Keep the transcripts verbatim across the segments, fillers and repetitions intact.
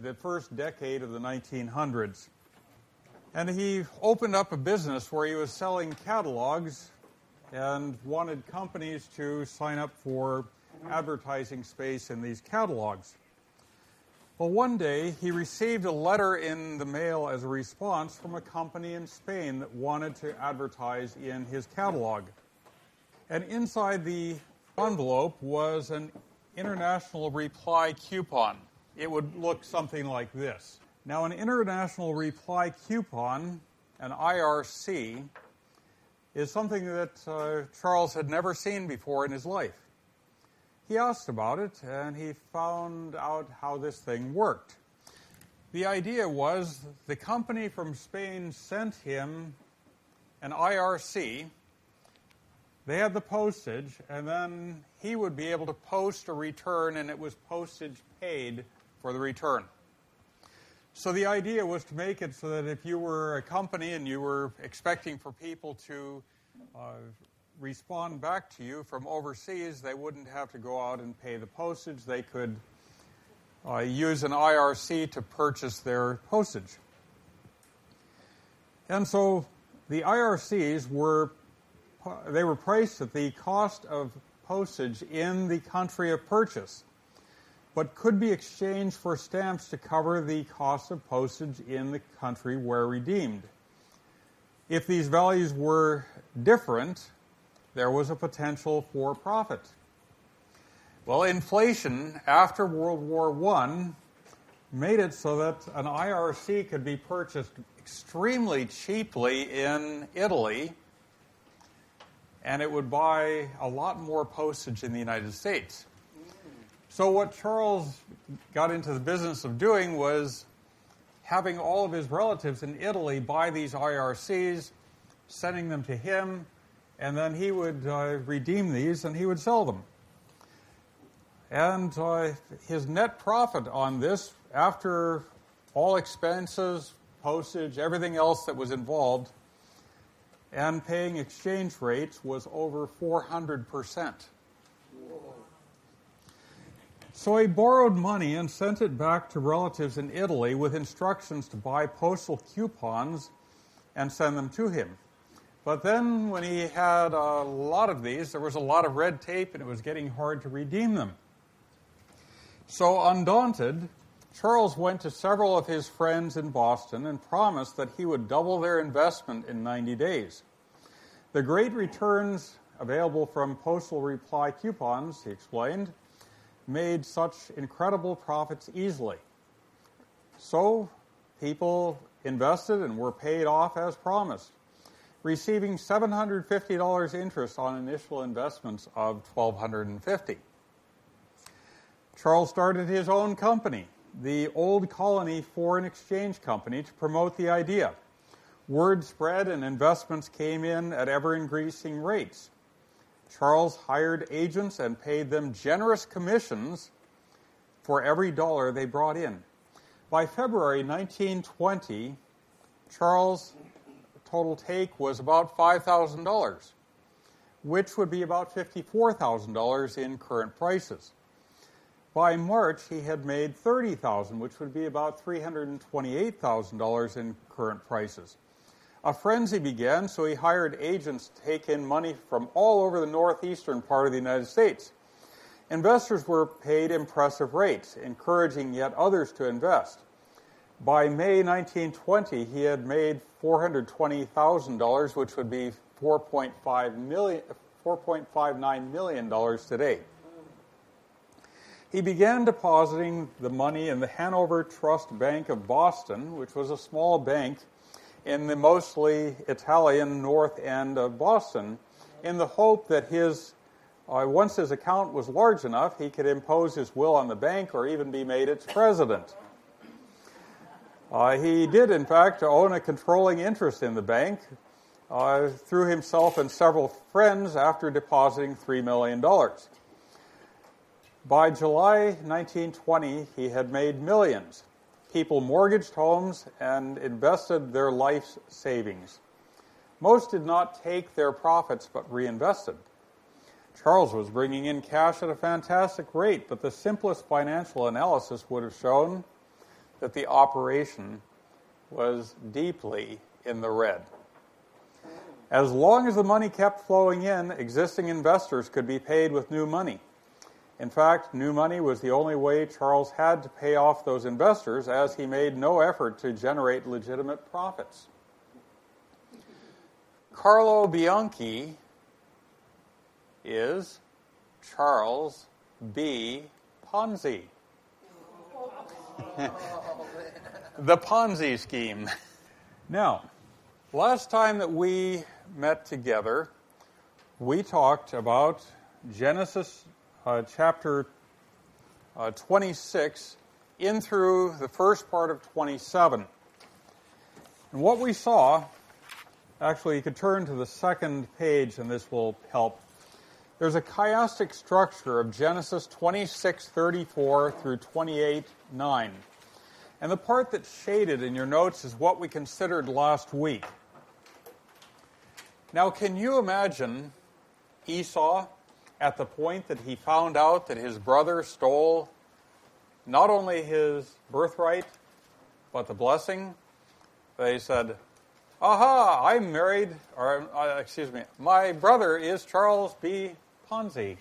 the first decade of the nineteen hundreds. And he opened up a business where he was selling catalogs and wanted companies to sign up for advertising space in these catalogs. Well, one day he received a letter in the mail as a response from a company in Spain that wanted to advertise in his catalog. And inside the envelope was an international reply coupon. It would look something like this. Now, an international reply coupon, an I R C, is something that uh, Charles had never seen before in his life. He asked about it, and he found out how this thing worked. The idea was the company from Spain sent him an I R C. They had the postage, and then he would be able to post a return, and it was postage paid for the return. So the idea was to make it so that if you were a company and you were expecting for people to uh, respond back to you from overseas, they wouldn't have to go out and pay the postage. They could uh, use an I R C to purchase their postage. And so the I R Cs were they were priced at the cost of postage in the country of purchase, but could be exchanged for stamps to cover the cost of postage in the country where redeemed. If these values were different, there was a potential for profit. Well, inflation after World War One made it so that an I R C could be purchased extremely cheaply in Italy, and it would buy a lot more postage in the United States. So what Charles got into the business of doing was having all of his relatives in Italy buy these I R Cs, sending them to him, and then he would uh, redeem these and he would sell them. And uh, his net profit on this, after all expenses, postage, everything else that was involved, and paying exchange rates, was over four hundred percent. So he borrowed money and sent it back to relatives in Italy with instructions to buy postal coupons and send them to him. But then when he had a lot of these, there was a lot of red tape and it was getting hard to redeem them. So undaunted, Charles went to several of his friends in Boston and promised that he would double their investment in ninety days. The great returns available from postal reply coupons, he explained, made such incredible profits easily. So people invested and were paid off as promised, receiving seven hundred fifty dollars interest on initial investments of one thousand two hundred fifty dollars. Charles started his own company, the Old Colony Foreign Exchange Company, to promote the idea. Word spread and investments came in at ever-increasing rates. Charles hired agents and paid them generous commissions for every dollar they brought in. By February nineteen twenty, Charles' total take was about five thousand dollars, which would be about fifty-four thousand dollars in current prices. By March, he had made thirty thousand dollars, which would be about three hundred twenty-eight thousand dollars in current prices. A frenzy began, so he hired agents to take in money from all over the northeastern part of the United States. Investors were paid impressive rates, encouraging yet others to invest. By May nineteen twenty, he had made four hundred twenty thousand dollars, which would be four point five nine million dollars today. He began depositing the money in the Hanover Trust Bank of Boston, which was a small bank in the mostly Italian north end of Boston, in the hope that his, uh, once his account was large enough, he could impose his will on the bank or even be made its president. Uh, he did, in fact, own a controlling interest in the bank uh, through himself and several friends after depositing three million dollars. By July nineteen twenty, he had made millions. People mortgaged homes and invested their life savings. Most did not take their profits but reinvested. Charles was bringing in cash at a fantastic rate, but the simplest financial analysis would have shown that the operation was deeply in the red. As long as the money kept flowing in, existing investors could be paid with new money. In fact, new money was the only way Charles had to pay off those investors, as he made no effort to generate legitimate profits. Carlo Bianchi is Charles B. Ponzi. The Ponzi scheme. Now, last time that we met together, we talked about Genesis uh, chapter uh, twenty-six in through the first part of twenty-seven. And what we saw, actually you could turn to the second page and this will help. There's a chiastic structure of Genesis twenty-six thirty-four through twenty-eight nine. And the part that's shaded in your notes is what we considered last week. Now, can you imagine Esau at the point that he found out that his brother stole not only his birthright, but the blessing? They said, aha, I'm married, or uh, excuse me, my brother is Charles B. Ponzi.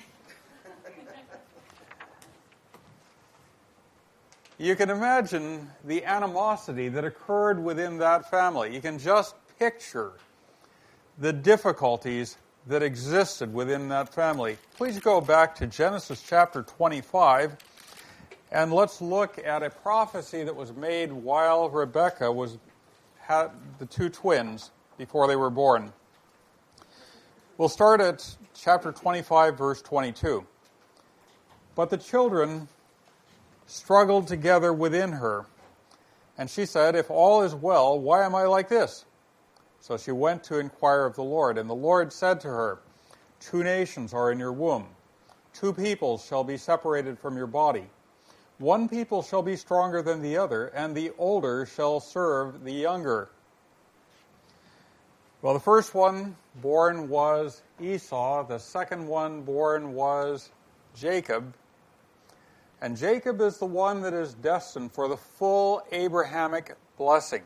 You can imagine the animosity that occurred within that family. You can just picture the difficulties that existed within that family. Please go back to Genesis chapter twenty-five, and let's look at a prophecy that was made while Rebekah was had the two twins before they were born. We'll start at chapter twenty-five, verse twenty-two. But the children struggled together within her, and she said, if all is well, why am I like this? So she went to inquire of the Lord, and the Lord said to her, two nations are in your womb, two peoples shall be separated from your body. One people shall be stronger than the other, and the older shall serve the younger. Well, the first one born was Esau. The second one born was Jacob. And Jacob is the one that is destined for the full Abrahamic blessing.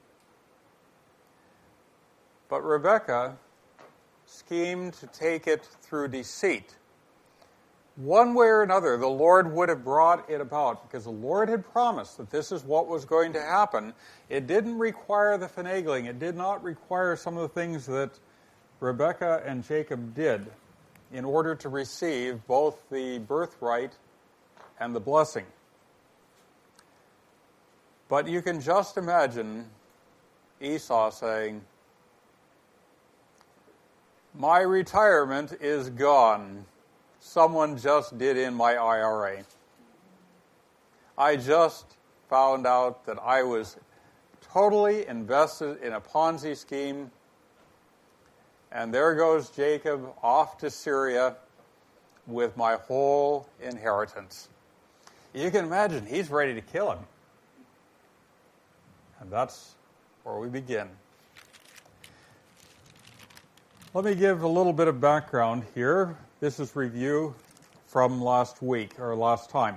But Rebekah schemed to take it through deceit. One way or another, the Lord would have brought it about, because the Lord had promised that this is what was going to happen. It didn't require the finagling. It did not require some of the things that Rebekah and Jacob did in order to receive both the birthright and the blessing. But you can just imagine Esau saying, my retirement is gone. Someone just did in my I R A. I just found out that I was totally invested in a Ponzi scheme, and there goes Jacob off to Syria with my whole inheritance. You can imagine he's ready to kill him. And that's where we begin. Let me give a little bit of background here. This is review from last week, or last time.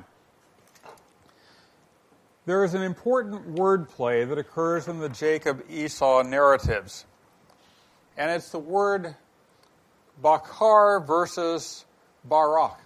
There is an important wordplay that occurs in the Jacob-Esau narratives. And it's the word Bakar versus Barak.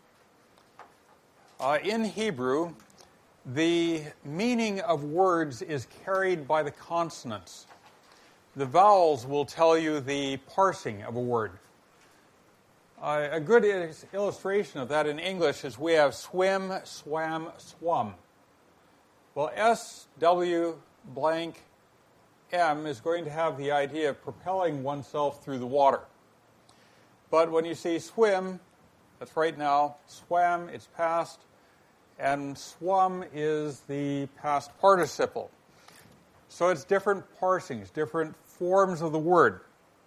Uh, in Hebrew, the meaning of words is carried by the consonants. The vowels will tell you the parsing of a word. Uh, a good is- illustration of that in English is we have swim, swam, swum. Well, S, W, blank, M is going to have the idea of propelling oneself through the water. But when you see swim, that's right now, swam, it's past, and swum is the past participle. So it's different parsings, different forms of the word.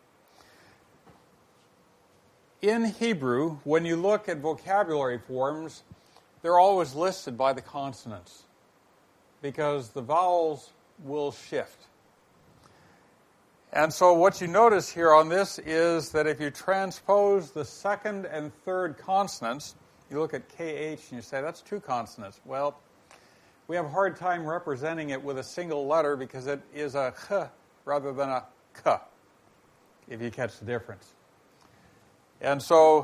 In Hebrew, when you look at vocabulary forms, they're always listed by the consonants because the vowels will shift. And so what you notice here on this is that if you transpose the second and third consonants, you look at K H and you say, that's two consonants. Well, we have a hard time representing it with a single letter because it is a ch rather than a k, if you catch the difference. And so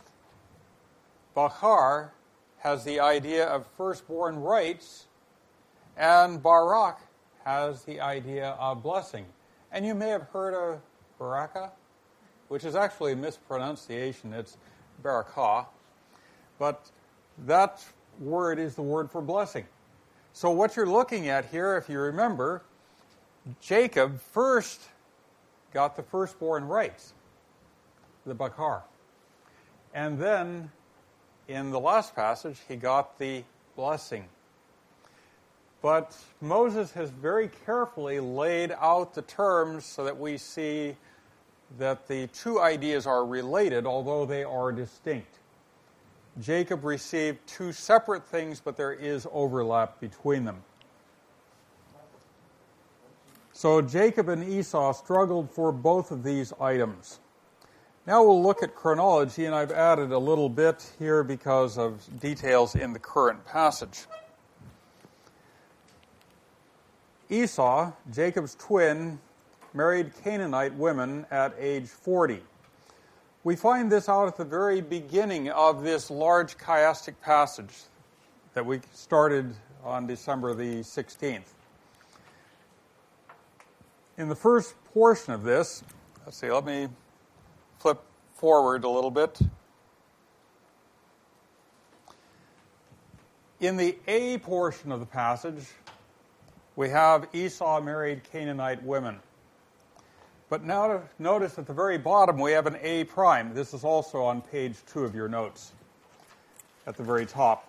Bachar has the idea of firstborn rights, and Barak has the idea of blessing. And you may have heard of Baraka, which is actually a mispronunciation. It's Barakah. But that word is the word for blessing. So what you're looking at here, if you remember, Jacob first got the firstborn rights, the Bachar. And then in the last passage, he got the blessing. But Moses has very carefully laid out the terms so that we see that the two ideas are related, although they are distinct. Jacob received two separate things, but there is overlap between them. So Jacob and Esau struggled for both of these items. Now we'll look at chronology, and I've added a little bit here because of details in the current passage. Esau, Jacob's twin, married Canaanite women at age forty. We find this out at the very beginning of this large chiastic passage that we started on December the sixteenth. In the first portion of this, let's see, let me flip forward a little bit. In the A portion of the passage, we have Esau married Canaanite women. But now notice at the very bottom we have an A prime. This is also on page two of your notes at the very top.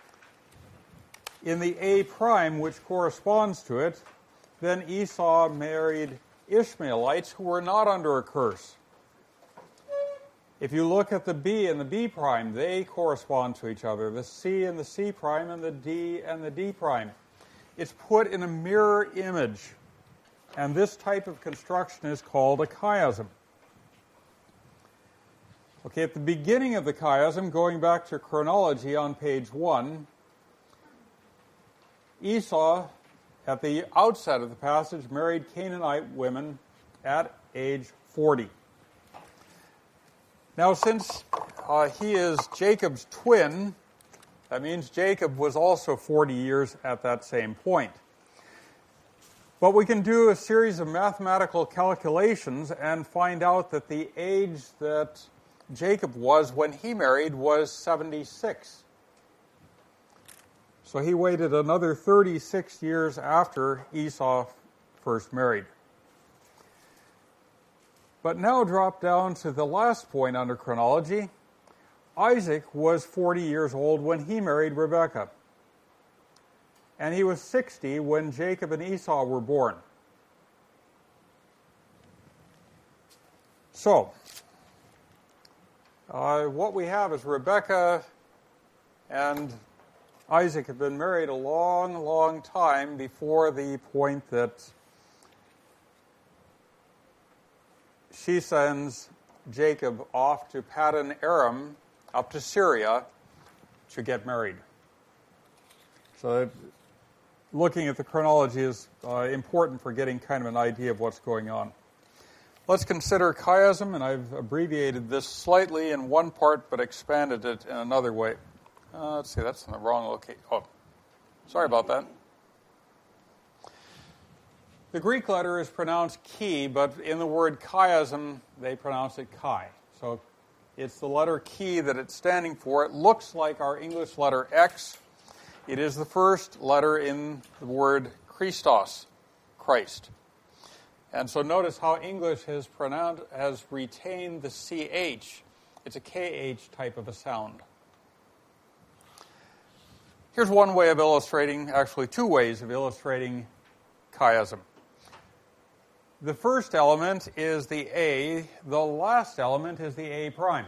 In the A prime, which corresponds to it, then Esau married Ishmaelites who were not under a curse. If you look at the B and the B prime, they correspond to each other. The C and the C prime and the D and the D prime. It's put in a mirror image. And this type of construction is called a chiasm. Okay, at the beginning of the chiasm, going back to chronology on page one, Esau, at the outset of the passage, married Canaanite women at age forty. Now, since uh, he is Jacob's twin, that means Jacob was also forty years at that same point. But we can do a series of mathematical calculations and find out that the age that Jacob was when he married was seventy-six. So he waited another thirty-six years after Esau first married. But now drop down to the last point under chronology. Isaac was forty years old when he married Rebekah. And he was sixty when Jacob and Esau were born. So, uh, what we have is Rebekah and Isaac have been married a long, long time before the point that she sends Jacob off to Paddan Aram, up to Syria, to get married. So looking at the chronology is uh, important for getting kind of an idea of what's going on. Let's consider chiasm, and I've abbreviated this slightly in one part but expanded it in another way. Uh, let's see, that's in the wrong location. Oh, sorry about that. The Greek letter is pronounced chi, but in the word chiasm, they pronounce it chi. So it's the letter chi that it's standing for. It looks like our English letter X. It is the first letter in the word Christos, Christ. And so notice how English has pronounced, has retained the C H. It's a K H type of a sound. Here's one way of illustrating, actually two ways of illustrating chiasm. The first element is the A. The last element is the A prime.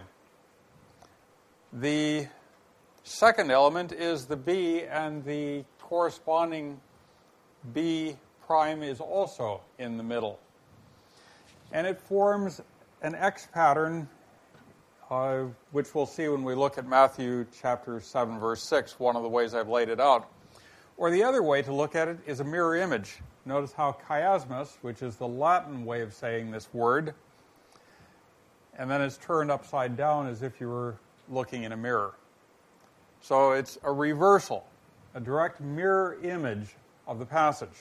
The second element is the B, and the corresponding B prime is also in the middle. And it forms an X pattern, uh, which we'll see when we look at Matthew chapter seven, verse six, one of the ways I've laid it out, Or the other way to look at it is a mirror image. Notice how chiasmus, which is the Latin way of saying this word, and then it's turned upside down as if you were looking in a mirror. So it's a reversal, a direct mirror image of the passage.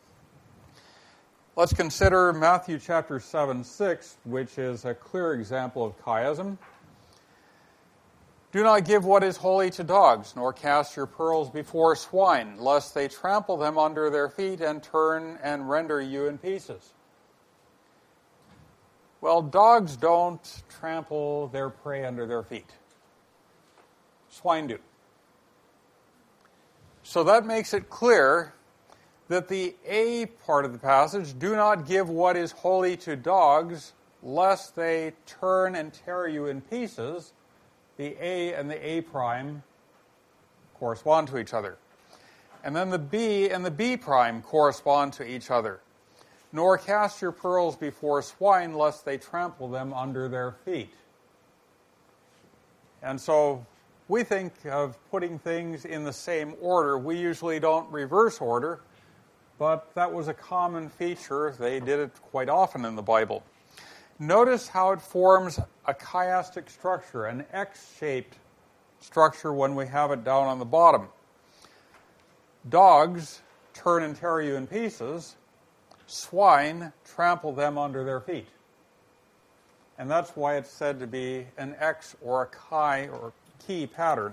Let's consider Matthew chapter seven, six, which is a clear example of chiasm. Do not give what is holy to dogs, nor cast your pearls before swine, lest they trample them under their feet and turn and render you in pieces. Well, dogs don't trample their prey under their feet. Swine do. So that makes it clear that the A part of the passage, do not give what is holy to dogs, lest they turn and tear you in pieces, the A and the A prime correspond to each other. And then the B and the B prime correspond to each other. Nor cast your pearls before swine, lest they trample them under their feet. And so we think of putting things in the same order. We usually don't reverse order, but that was a common feature. They did it quite often in the Bible. Notice how it forms a chiastic structure, an X-shaped structure when we have it down on the bottom. Dogs turn and tear you in pieces. Swine trample them under their feet. And that's why it's said to be an X or a chi or key pattern.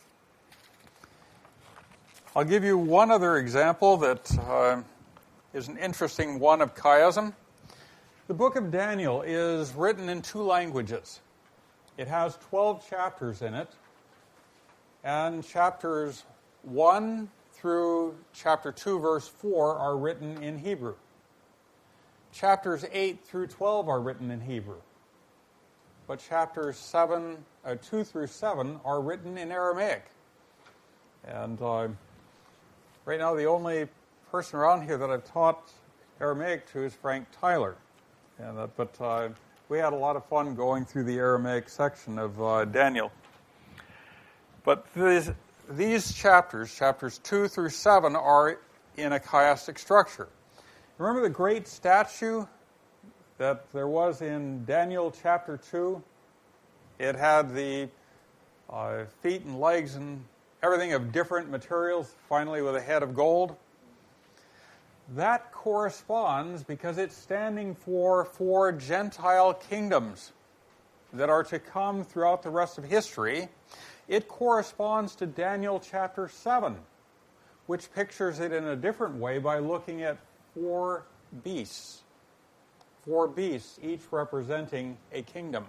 I'll give you one other example that uh, is an interesting one of chiasm. The book of Daniel is written in two languages. It has twelve chapters in it, and chapters one through chapter two, verse four are written in Hebrew. Chapters eight through twelve are written in Hebrew. But chapters seven, uh, two through seven are written in Aramaic. And uh, right now the only person around here that I've taught Aramaic to is Frank Tyler. And, uh, but uh, we had a lot of fun going through the Aramaic section of uh, Daniel. But these, these chapters, chapters two through seven, are in a chiastic structure. Remember the great statue that there was in Daniel chapter two? It had the uh, feet and legs and everything of different materials, finally with a head of gold. That corresponds because it's standing for four Gentile kingdoms that are to come throughout the rest of history. It corresponds to Daniel chapter seven, which pictures it in a different way by looking at four beasts. Four beasts, each representing a kingdom.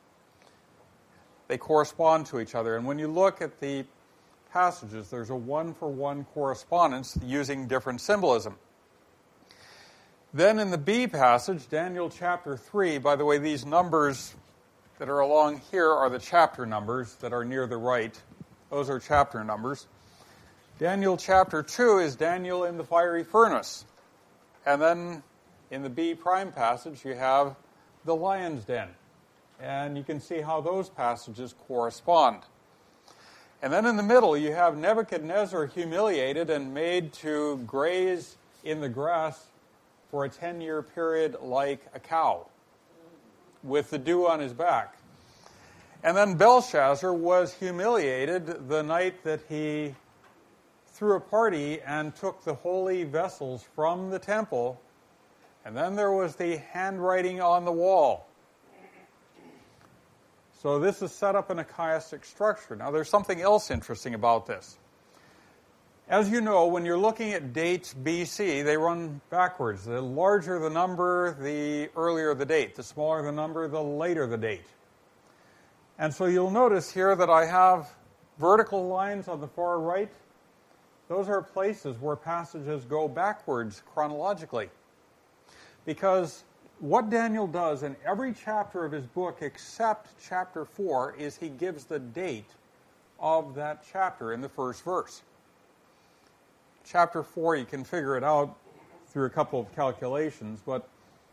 They correspond to each other. And when you look at the passages, there's a one-for-one correspondence using different symbolism. Then in the B passage, Daniel chapter three, by the way, these numbers that are along here are the chapter numbers that are near the right. Those are chapter numbers. Daniel chapter two is Daniel in the fiery furnace. And then in the B prime passage, you have the lion's den. And you can see how those passages correspond. And then in the middle, you have Nebuchadnezzar humiliated and made to graze in the grass for a ten-year period like a cow, with the dew on his back. And then Belshazzar was humiliated the night that he threw a party and took the holy vessels from the temple. And then there was the handwriting on the wall. So this is set up in a chiastic structure. Now there's something else interesting about this. As you know, when you're looking at dates B C, they run backwards. The larger the number, the earlier the date. The smaller the number, the later the date. And so you'll notice here that I have vertical lines on the far right. Those are places where passages go backwards chronologically. Because what Daniel does in every chapter of his book except chapter four is he gives the date of that chapter in the first verse. Chapter four, you can figure it out through a couple of calculations, but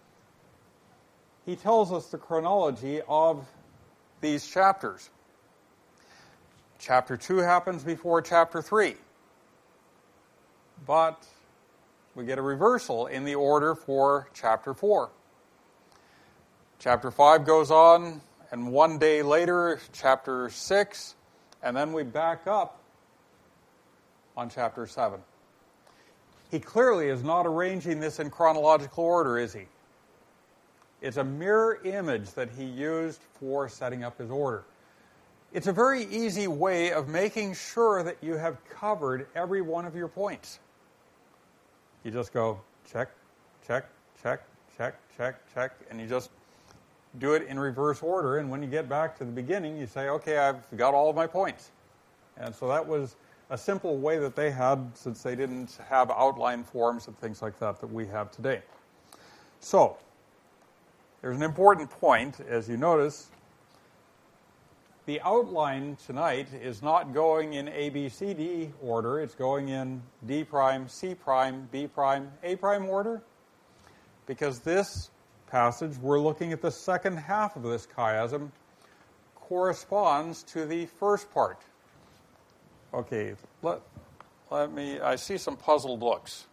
he tells us the chronology of these chapters. Chapter two happens before chapter three. but we get a reversal in the order for chapter four. Chapter five goes on, and one day later, chapter six, and then we back up on chapter seven. He clearly is not arranging this in chronological order, is he? It's a mirror image that he used for setting up his order. It's a very easy way of making sure that you have covered every one of your points. You just go check, check, check, check, check, check, and you just do it in reverse order. And when you get back to the beginning, you say, okay, I've got all of my points. And so that was a simple way that they had, since they didn't have outline forms and things like that that we have today. So, there's an important point, as you notice. The outline tonight is not going in A, B, C, D order. It's going in D prime, C prime, B prime, A prime order. Because this passage, we're looking at the second half of this chiasm, corresponds to the first part. Okay, let, let me, I see some puzzled looks.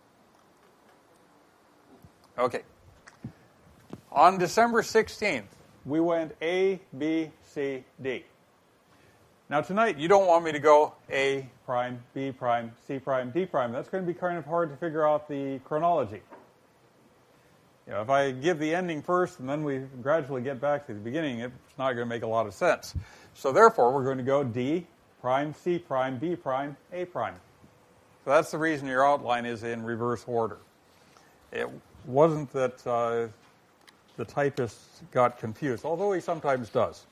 Okay. On December sixteenth, we went A, B, C, D. Now tonight, you don't want me to go A prime, B prime, C prime, D prime. That's going to be kind of hard to figure out the chronology. You know, if I give the ending first and then we gradually get back to the beginning, it's not going to make a lot of sense. So therefore, we're going to go D prime, C prime, B prime, A prime. So that's the reason your outline is in reverse order. It wasn't that uh, the typist got confused, although he sometimes does.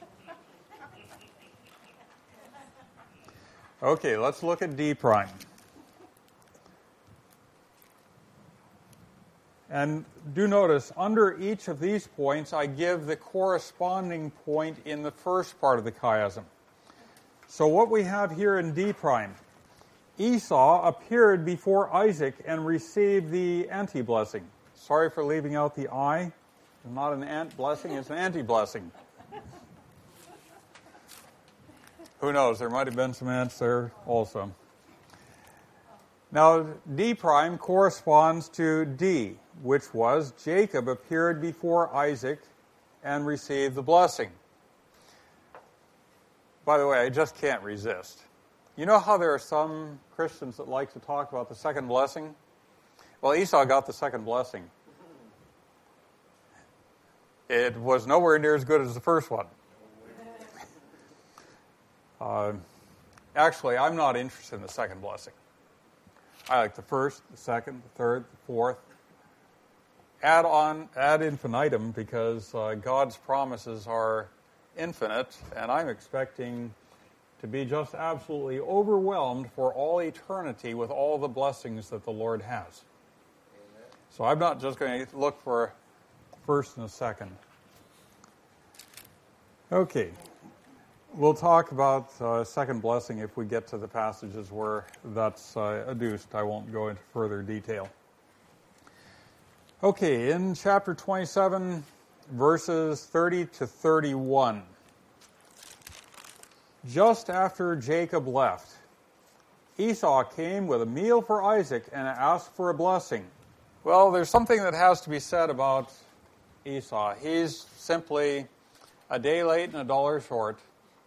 Okay, let's look at D prime. And do notice, under each of these points, I give the corresponding point in the first part of the chiasm. So what we have here in D prime, Esau appeared before Isaac and received the anti-blessing. Sorry for leaving out the I. It's not an ant blessing, it's an anti-blessing. Who knows, there might have been some ants there also. Now, D prime corresponds to D, which was Jacob appeared before Isaac and received the blessing. By the way, I just can't resist. You know how there are some Christians that like to talk about the second blessing? Well, Esau got the second blessing. It was nowhere near as good as the first one. Uh, actually, I'm not interested in the second blessing. I like the first, the second, the third, the fourth. Add on, ad infinitum, because uh, God's promises are infinite, and I'm expecting to be just absolutely overwhelmed for all eternity with all the blessings that the Lord has. Amen. So I'm not just going to look for first and a second. Okay. We'll talk about uh, second blessing if we get to the passages where that's uh, adduced. I won't go into further detail. Okay, in chapter twenty-seven, verses thirty to thirty-one. Just after Jacob left, Esau came with a meal for Isaac and asked for a blessing. Well, there's something that has to be said about Esau. He's simply a day late and a dollar short.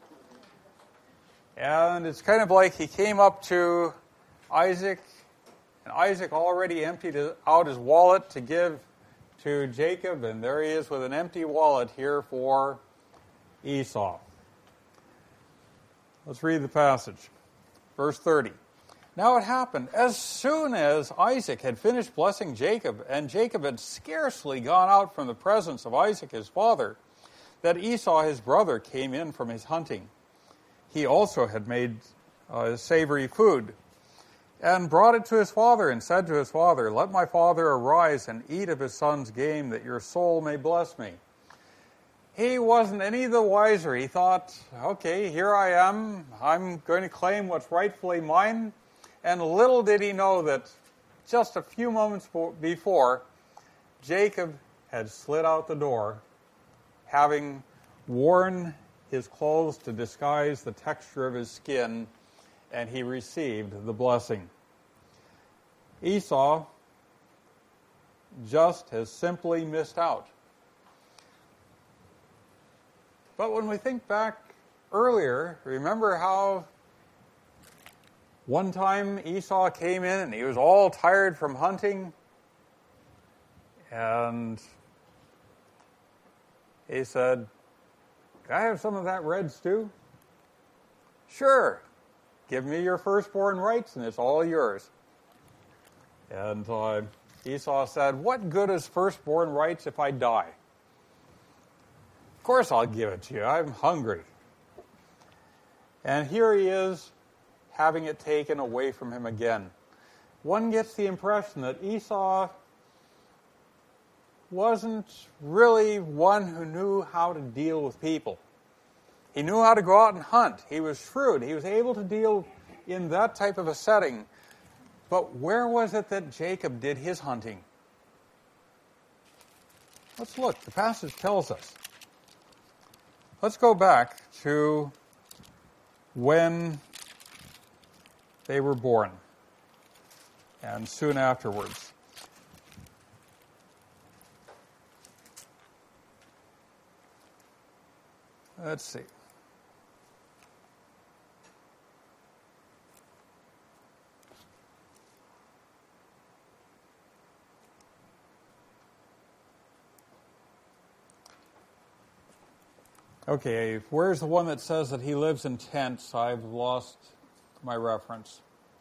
And it's kind of like he came up to Isaac, and Isaac already emptied out his wallet to give to Jacob, and there he is with an empty wallet here for Esau. Let's read the passage. Verse thirty. Now it happened, as soon as Isaac had finished blessing Jacob, and Jacob had scarcely gone out from the presence of Isaac his father, that Esau his brother came in from his hunting. He also had made uh, savory food, and brought it to his father, and said to his father, "Let my father arise and eat of his son's game, that your soul may bless me." He wasn't any the wiser. He thought, okay, here I am. I'm going to claim what's rightfully mine. And little did he know that just a few moments before, Jacob had slid out the door, having worn his clothes to disguise the texture of his skin, and he received the blessing. Esau just has simply missed out. But when we think back earlier, remember how one time Esau came in and he was all tired from hunting, and he said, "Can I have some of that red stew?" "Sure. Give me your firstborn rights and it's all yours." And uh, Esau said, "What good is firstborn rights if I die? Of course I'll give it to you. I'm hungry." And here he is, having it taken away from him again. One gets the impression that Esau wasn't really one who knew how to deal with people. He knew how to go out and hunt. He was shrewd. He was able to deal in that type of a setting. But where was it that Jacob did his hunting? Let's look. The passage tells us. Let's go back to when they were born and soon afterwards. Let's see. Okay, where's the one that says that he lives in tents? I've lost my reference.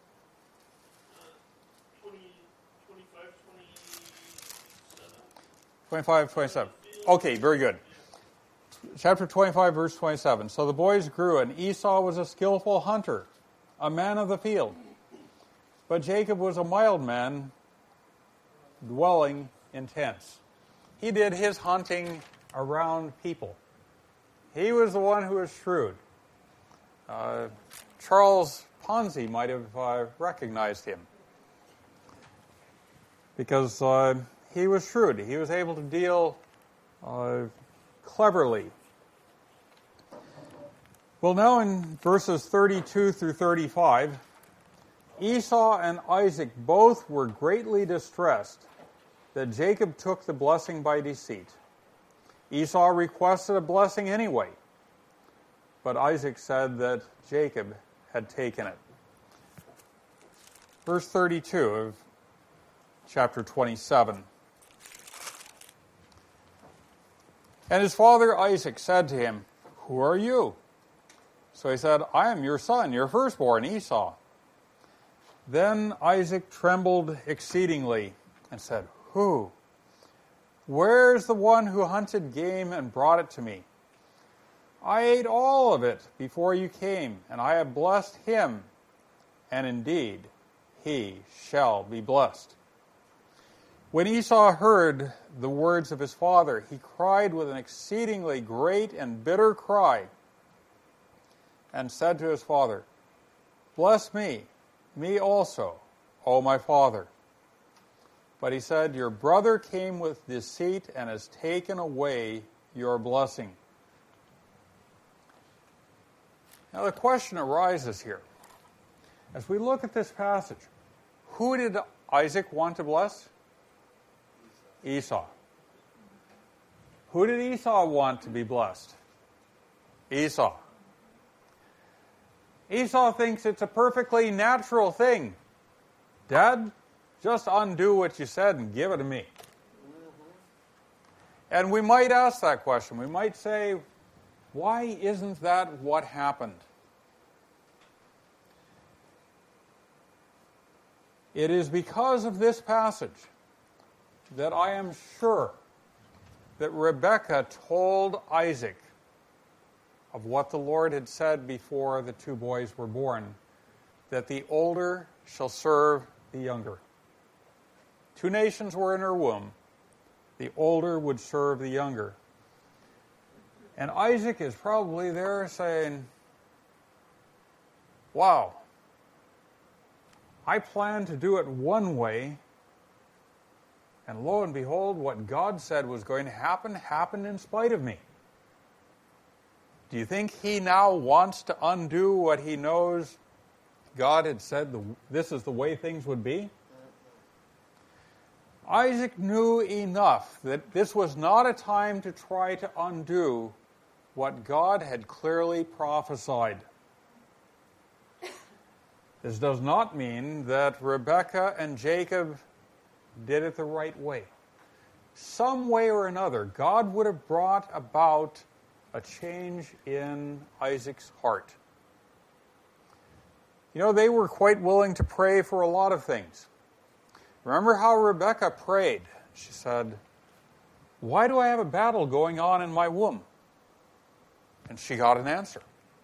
Uh, twenty, twenty-five, twenty-seven. twenty-five, twenty-seven. Okay, very good. Chapter twenty-five, verse twenty-seven. So the boys grew, and Esau was a skillful hunter, a man of the field. But Jacob was a mild man, dwelling in tents. He did his hunting around people. He was the one who was shrewd. Uh, Charles Ponzi might have uh, recognized him because uh, he was shrewd. He was able to deal uh, cleverly. Well, now in verses thirty-two through thirty-five, Esau and Isaac both were greatly distressed that Jacob took the blessing by deceit. Esau requested a blessing anyway, but Isaac said that Jacob had taken it. Verse thirty-two of chapter twenty-seven. And his father Isaac said to him, "Who are you?" So he said, "I am your son, your firstborn, Esau." Then Isaac trembled exceedingly and said, "Who? Where's the one who hunted game and brought it to me? I ate all of it before you came, and I have blessed him, and indeed he shall be blessed." When Esau heard the words of his father, he cried with an exceedingly great and bitter cry, and said to his father, "Bless me, me also, O my father." But he said, "Your brother came with deceit and has taken away your blessing." Now the question arises here. As we look at this passage, who did Isaac want to bless? Esau. Who did Esau want to be blessed? Esau. Esau thinks it's a perfectly natural thing. "Dad, just undo what you said and give it to me." Mm-hmm. And we might ask that question. We might say, why isn't that what happened? It is because of this passage that I am sure that Rebekah told Isaac of what the Lord had said before the two boys were born, that the older shall serve the younger. Two nations were in her womb. The older would serve the younger. And Isaac is probably there saying, "Wow, I planned to do it one way, and lo and behold, what God said was going to happen, happened in spite of me." Do you think he now wants to undo what he knows God had said the, this is the way things would be? Isaac knew enough that this was not a time to try to undo what God had clearly prophesied. This does not mean that Rebekah and Jacob did it the right way. Some way or another, God would have brought about a change in Isaac's heart. You know, they were quite willing to pray for a lot of things. Remember how Rebekah prayed? She said, "Why do I have a battle going on in my womb?" And she got an answer.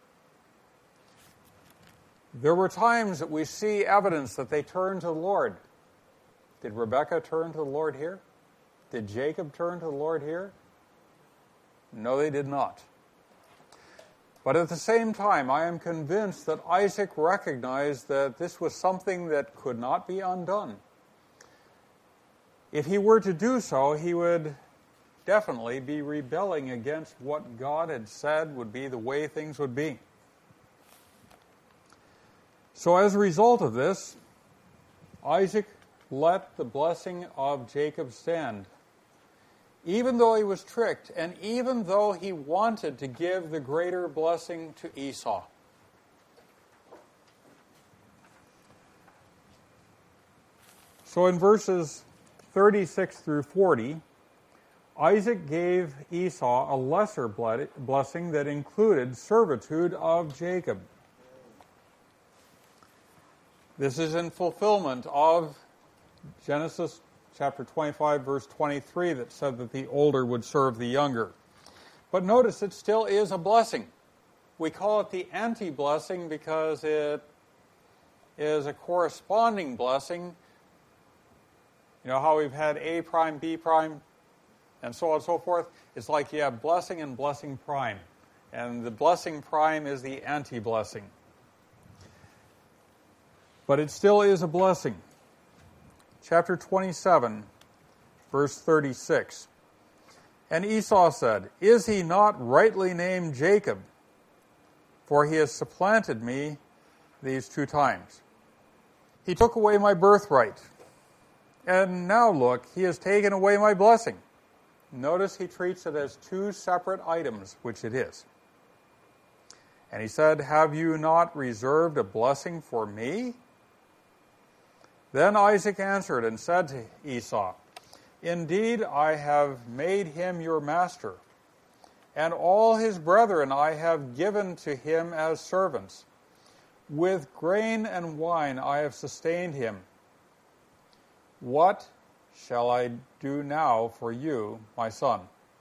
There were times that we see evidence that they turned to the Lord. Did Rebekah turn to the Lord here? Did Jacob turn to the Lord here? No, they did not. But at the same time, I am convinced that Isaac recognized that this was something that could not be undone. If he were to do so, he would definitely be rebelling against what God had said would be the way things would be. So as a result of this, Isaac let the blessing of Jacob stand. Even though he was tricked, and even though he wanted to give the greater blessing to Esau. So in verses thirty-six through forty, Isaac gave Esau a lesser blessing that included servitude of Jacob. This is in fulfillment of Genesis chapter twenty-five, verse twenty-three, that said that the older would serve the younger. But notice it still is a blessing. We call it the anti-blessing because it is a corresponding blessing. You know how we've had A prime, B prime, and so on and so forth? It's like you have blessing and blessing prime. And the blessing prime is the anti-blessing. But it still is a blessing. Chapter twenty-seven, verse thirty-six. And Esau said, "Is he not rightly named Jacob? For he has supplanted me these two times. He took away my birthright. And now look, he has taken away my blessing." Notice he treats it as two separate items, which it is. And he said, "Have you not reserved a blessing for me?" Then Isaac answered and said to Esau, "Indeed, I have made him your master, and all his brethren I have given to him as servants. With grain and wine I have sustained him. What shall I do now for you, my son?"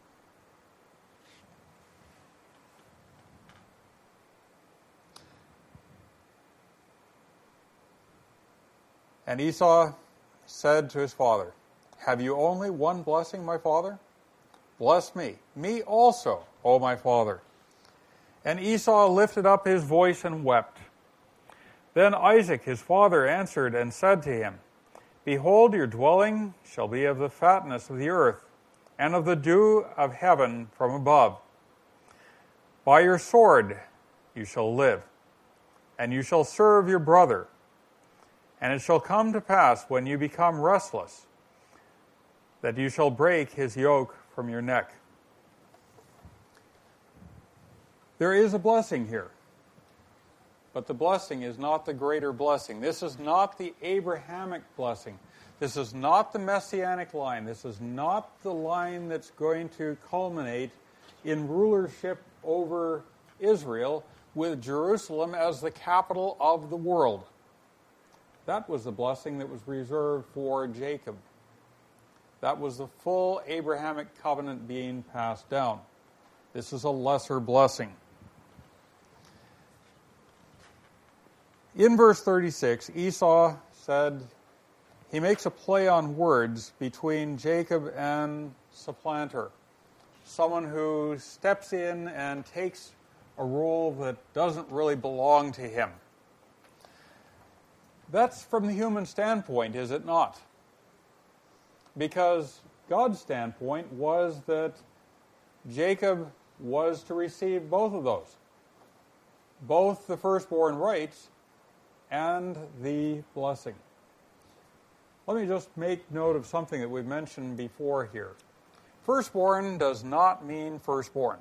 And Esau said to his father, "Have you only one blessing, my father? Bless me, me also, O my father." And Esau lifted up his voice and wept. Then Isaac his father answered and said to him, "Behold, your dwelling shall be of the fatness of the earth, and of the dew of heaven from above. By your sword you shall live, and you shall serve your brother. And it shall come to pass when you become restless, that you shall break his yoke from your neck." There is a blessing here. But the blessing is not the greater blessing. This is not the Abrahamic blessing. This is not the Messianic line. This is not the line that's going to culminate in rulership over Israel with Jerusalem as the capital of the world. That was the blessing that was reserved for Jacob. That was the full Abrahamic covenant being passed down. This is a lesser blessing. In verse thirty-six, Esau said, he makes a play on words between Jacob and supplanter. Someone who steps in and takes a role that doesn't really belong to him. That's from the human standpoint, is it not? Because God's standpoint was that Jacob was to receive both of those. Both the firstborn rights and the blessing. let me just make note of something that we've mentioned before here. Firstborn does not mean firstborn.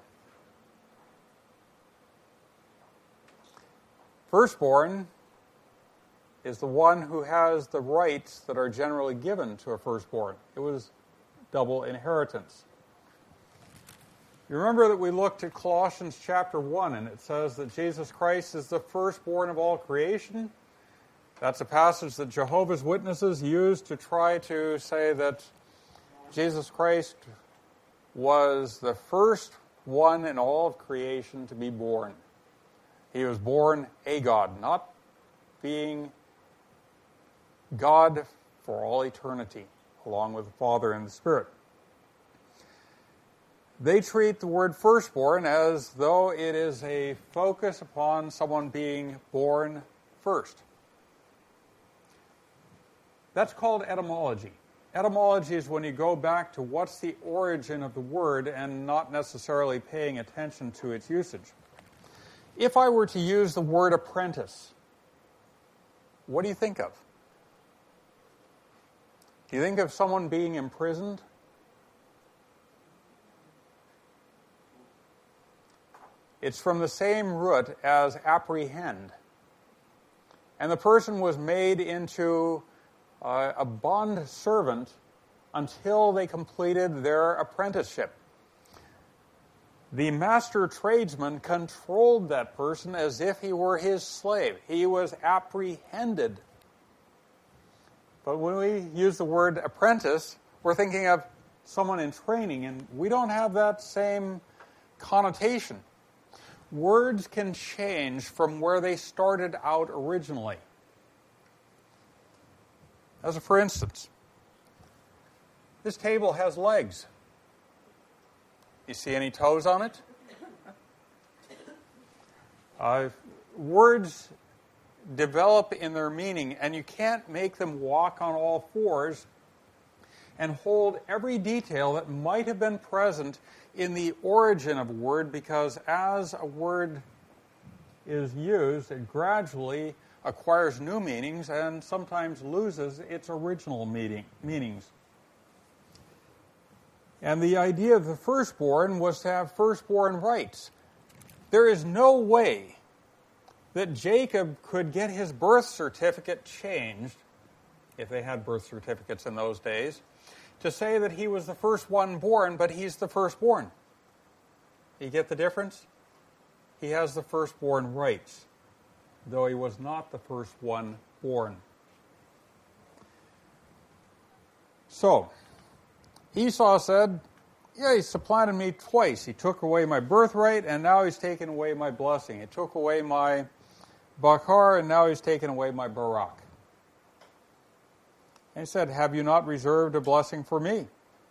Firstborn is the one who has the rights that are generally given to a firstborn. It was double inheritance. You remember that we looked at Colossians chapter one, and it says that Jesus Christ is the firstborn of all creation. That's a passage that Jehovah's Witnesses use to try to say that Jesus Christ was the first one in all of creation to be born. He was born a God, not being God for all eternity, along with the Father and the Spirit. They treat the word firstborn as though it is a focus upon someone being born first. That's called etymology. Etymology is when you go back to what's the origin of the word and not necessarily paying attention to its usage. If I were to use the word apprentice, what do you think of? Do you think of someone being imprisoned? It's from the same root as apprehend. And the person was made into uh, a bond servant until they completed their apprenticeship. The master tradesman controlled that person as if he were his slave. He was apprehended. But when we use the word apprentice, we're thinking of someone in training, and we don't have that same connotation. Words can change from where they started out originally. As a for instance, this table has legs. You see any toes on it? Uh, words develop in their meaning, and you can't make them walk on all fours and hold every detail that might have been present in the origin of a word, because as a word is used, it gradually acquires new meanings and sometimes loses its original meaning, meanings. And the idea of the firstborn was to have firstborn rights. There is no way that Jacob could get his birth certificate changed, if they had birth certificates in those days, to say that he was the first one born, but he's the firstborn. You get the difference? He has the firstborn rights, though he was not the first one born. So, Esau said, yeah, he supplanted me twice. He took away my birthright, and now he's taken away my blessing. He took away my Bakar, and now he's taken away my Barak. And he said, have you not reserved a blessing for me?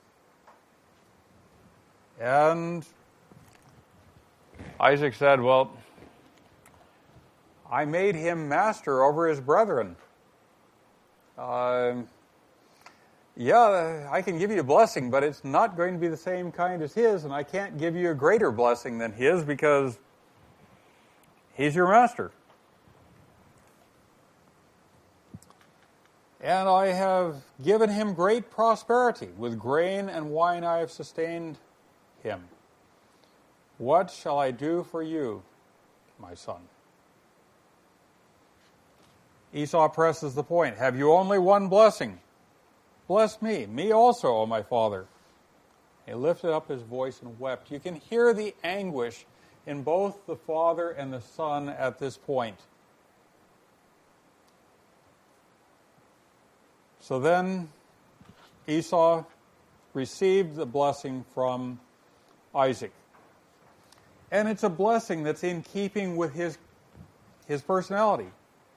And Isaac said, well, I made him master over his brethren. Uh, yeah, I can give you a blessing, but it's not going to be the same kind as his, and I can't give you a greater blessing than his because he's your master. And I have given him great prosperity. With grain and wine I have sustained him. What shall I do for you, my son? Esau presses the point. Have you only one blessing? Bless me, me also, O my father. He lifted up his voice and wept. You can hear the anguish in both the father and the son at this point. So then Esau received the blessing from Isaac. And it's a blessing that's in keeping with his, his personality.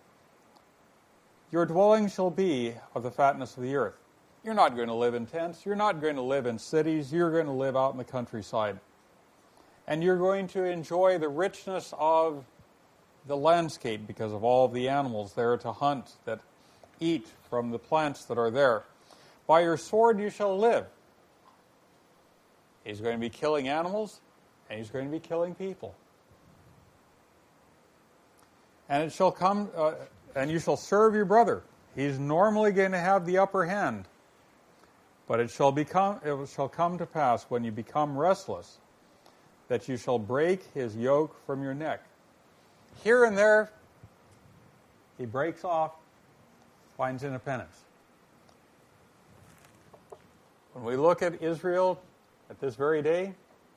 Your dwelling shall be of the fatness of the earth. You're not going to live in tents. You're not going to live in cities. You're going to live out in the countryside. And you're going to enjoy the richness of the landscape because of all of the animals there to hunt that eat from the plants that are there. By your sword you shall live. He's going to be killing animals, and he's going to be killing people. And it shall come, uh, and you shall serve your brother. He's normally going to have the upper hand. But it shall become it shall come to pass when you become restless that you shall break his yoke from your neck. Here and there, he breaks off, finds independence. When we look at Israel at this very day,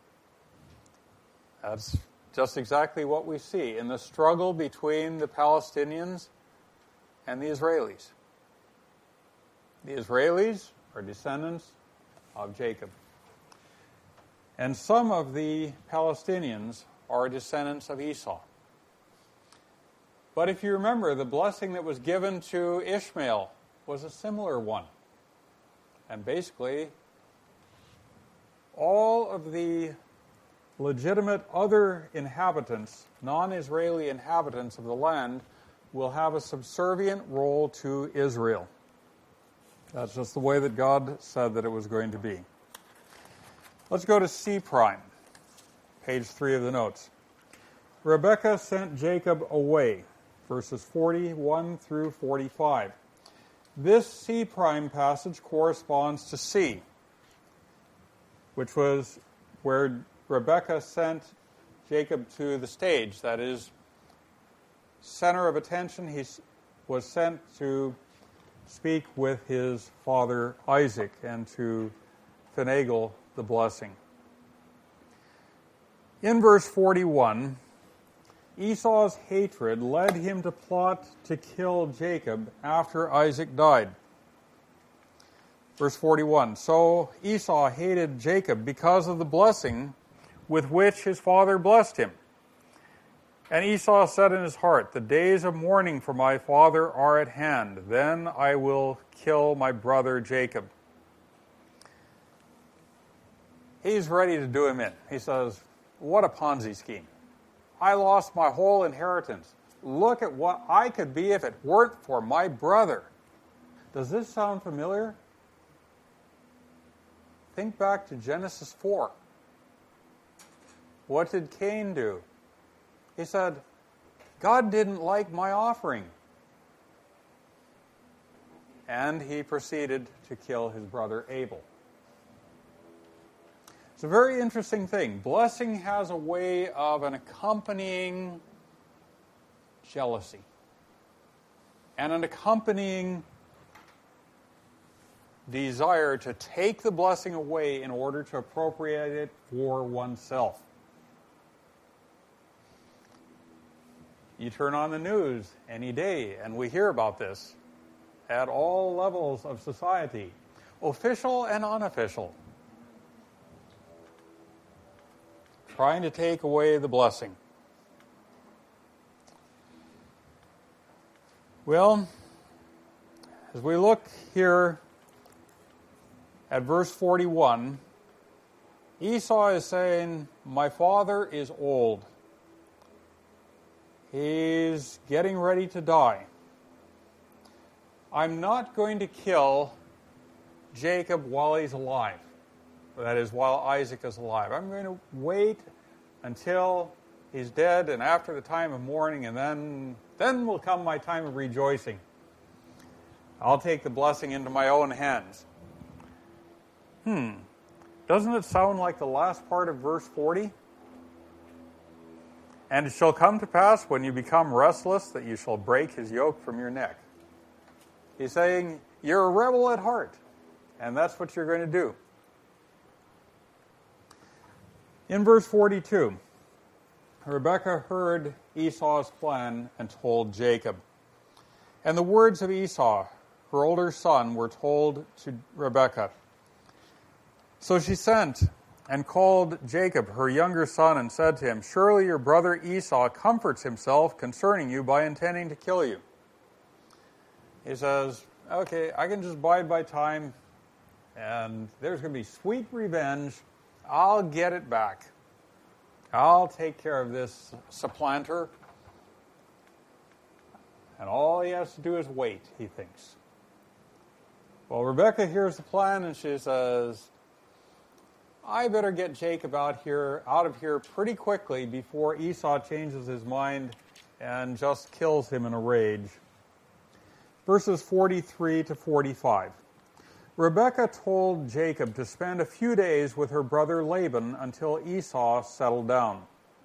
that's just exactly what we see in the struggle between the Palestinians and the Israelis. The Israelis are descendants of Jacob. And some of the Palestinians are descendants of Esau. But if you remember, the blessing that was given to Ishmael was a similar one. And basically, all of the legitimate other inhabitants, non-Israeli inhabitants of the land, will have a subservient role to Israel. That's just the way that God said that it was going to be. Let's go to C prime, page three of the notes. Rebekah sent Jacob away, verses forty-one through forty-five. This C prime passage corresponds to C, which was where Rebekah sent Jacob to the stage. That is, center of attention. He was sent to speak with his father Isaac and to finagle the blessing. In verse forty-one, Esau's hatred led him to plot to kill Jacob after Isaac died. Verse forty-one, so Esau hated Jacob because of the blessing with which his father blessed him. And Esau said in his heart, the days of mourning for my father are at hand. Then I will kill my brother Jacob. He's ready to do him in. He says, what a Ponzi scheme. I lost my whole inheritance. Look at what I could be if it weren't for my brother. Does this sound familiar? Think back to Genesis four. What did Cain do? He said, God didn't like my offering. And he proceeded to kill his brother Abel. It's a very interesting thing. Blessing has a way of an accompanying jealousy and an accompanying desire to take the blessing away in order to appropriate it for oneself. You turn on the news any day, and we hear about this at all levels of society, official and unofficial, trying to take away the blessing. Well, as we look here at verse forty-one, Esau is saying, my father is old. He's getting ready to die. I'm not going to kill Jacob while he's alive. That is, while Isaac is alive. I'm going to wait until he's dead and after the time of mourning, and then, then will come my time of rejoicing. I'll take the blessing into my own hands. Hmm. Doesn't it sound like the last part of verse forty? And it shall come to pass when you become restless that you shall break his yoke from your neck. He's saying, you're a rebel at heart, and that's what you're going to do. In verse forty-two, Rebekah heard Esau's plan and told Jacob. And the words of Esau, her older son, were told to Rebekah. So she sent and called Jacob, her younger son, and said to him, surely your brother Esau comforts himself concerning you by intending to kill you. He says, okay, I can just bide my time, and there's going to be sweet revenge. I'll get it back. I'll take care of this supplanter. And all he has to do is wait, he thinks. Well, Rebekah hears the plan, and she says, I better get Jacob out here, out of here pretty quickly before Esau changes his mind and just kills him in a rage. verses forty-three to forty-five. Rebekah told Jacob to spend a few days with her brother Laban until Esau settled down.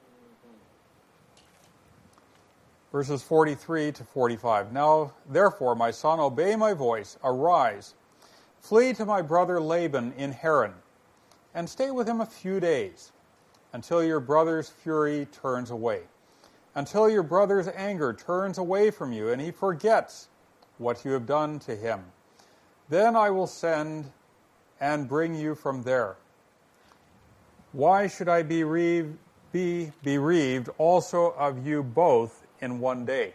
Verses forty-three to forty-five. Now, therefore, my son, obey my voice. Arise, flee to my brother Laban in Haran, and stay with him a few days, until your brother's fury turns away, until your brother's anger turns away from you, and he forgets what you have done to him. Then I will send and bring you from there. Why should I be bereaved, be bereaved also of you both in one day?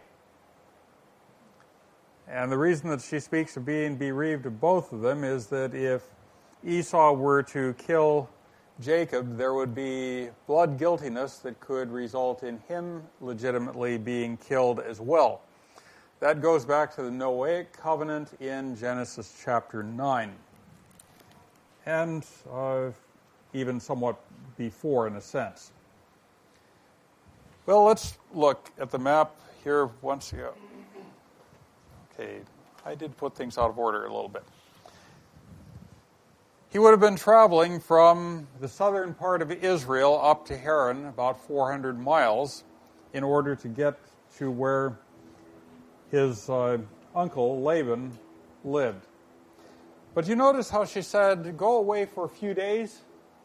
And the reason that she speaks of being bereaved of both of them is that if Esau were to kill Jacob, there would be blood guiltiness that could result in him legitimately being killed as well. That goes back to the Noahic covenant in Genesis chapter nine, and uh, even somewhat before in a sense. Well, let's look at the map here once again. Okay, I did put things out of order a little bit. He would have been traveling from the southern part of Israel up to Haran, about four hundred miles, in order to get to where his uh, uncle Laban lived. But you notice how she said, go away for a few days?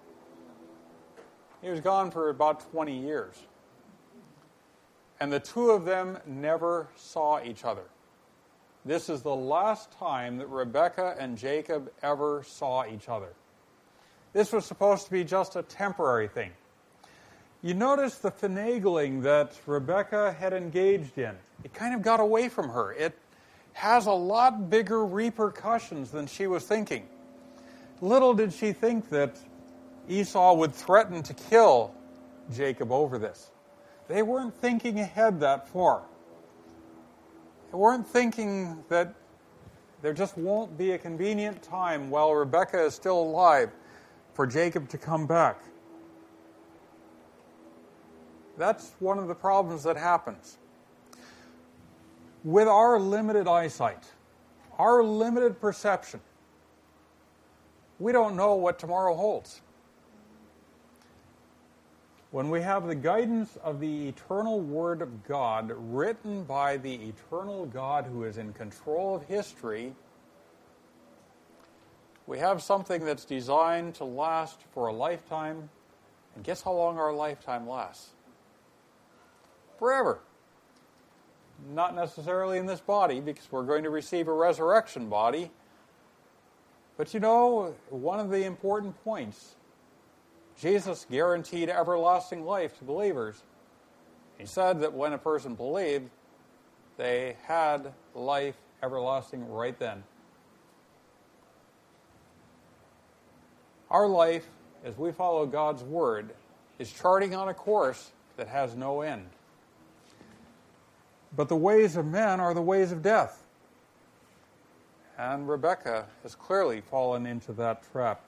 He was gone for about twenty years. And the two of them never saw each other. This is the last time that Rebekah and Jacob ever saw each other. This was supposed to be just a temporary thing. You notice the finagling that Rebekah had engaged in. It kind of got away from her. It has a lot bigger repercussions than she was thinking. Little did she think that Esau would threaten to kill Jacob over this. They weren't thinking ahead that far. They weren't thinking that there just won't be a convenient time while Rebekah is still alive for Jacob to come back. That's one of the problems that happens. With our limited eyesight, our limited perception, we don't know what tomorrow holds. When we have the guidance of the eternal Word of God written by the eternal God who is in control of history, we have something that's designed to last for a lifetime. And guess how long our lifetime lasts? Forever. Not necessarily in this body, because we're going to receive a resurrection body. But you know, one of the important points, Jesus guaranteed everlasting life to believers. He said that when a person believed, they had life everlasting right then. Our life, as we follow God's Word, is charting on a course that has no end. But the ways of men are the ways of death. And Rebekah has clearly fallen into that trap.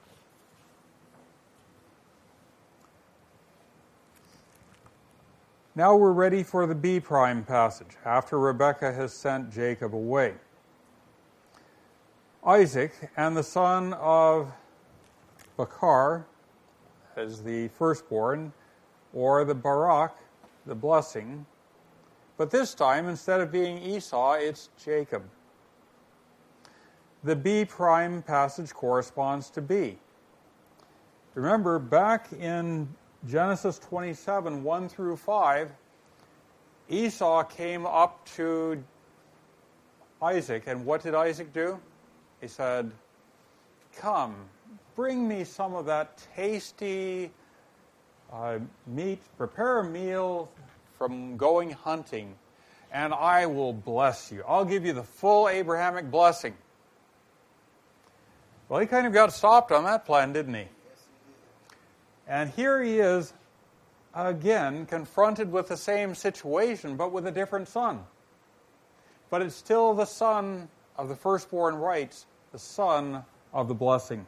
Now we're ready for the B prime passage, after Rebekah has sent Jacob away. Isaac and the son of Bakar, as the firstborn, or the Barak, the blessing. But this time, instead of being Esau, it's Jacob. The B prime passage corresponds to B. Remember, back in Genesis twenty-seven, one through five, Esau came up to Isaac, and what did Isaac do? He said, "Come, bring me some of that tasty uh, meat, prepare a meal from going hunting, and I will bless you. I'll give you the full Abrahamic blessing." Well, he kind of got stopped on that plan, didn't he? And here he is, again, confronted with the same situation, but with a different son. But it's still the son of the firstborn rights, the son of the blessing.